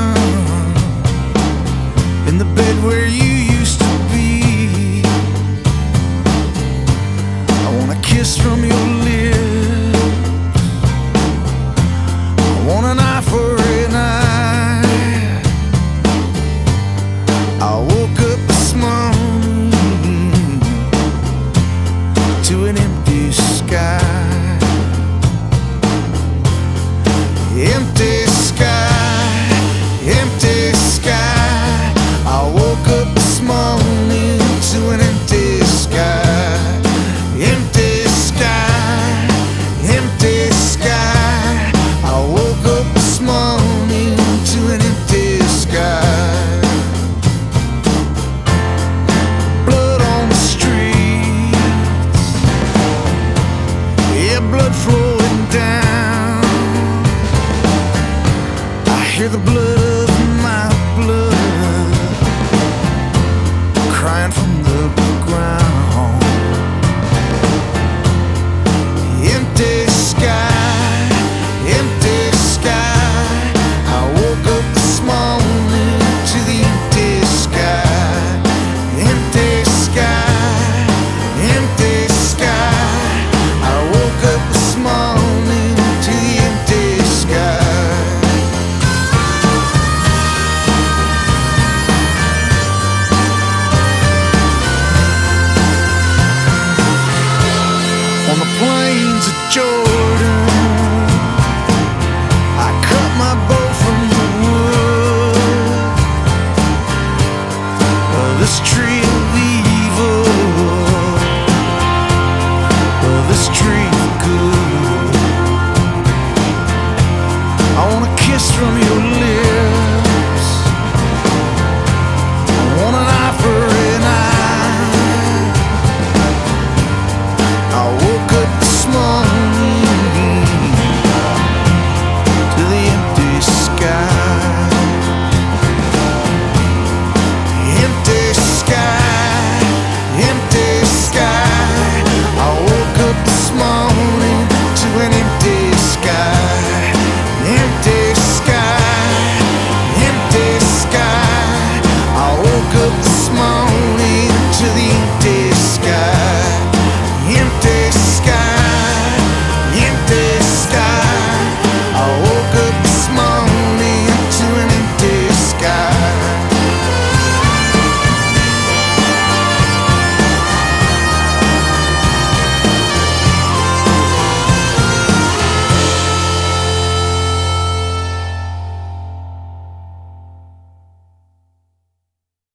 in the bed where you used to be. I want a kiss from your lips, I want an eye for an eye. I woke up this morning to an empty sky. Empty sky, empty sky. I woke up this morning to an empty sky. Empty sky, empty sky. I woke up this morning to an empty sky. Blood on the streets, yeah, blood flowing down. I hear the blood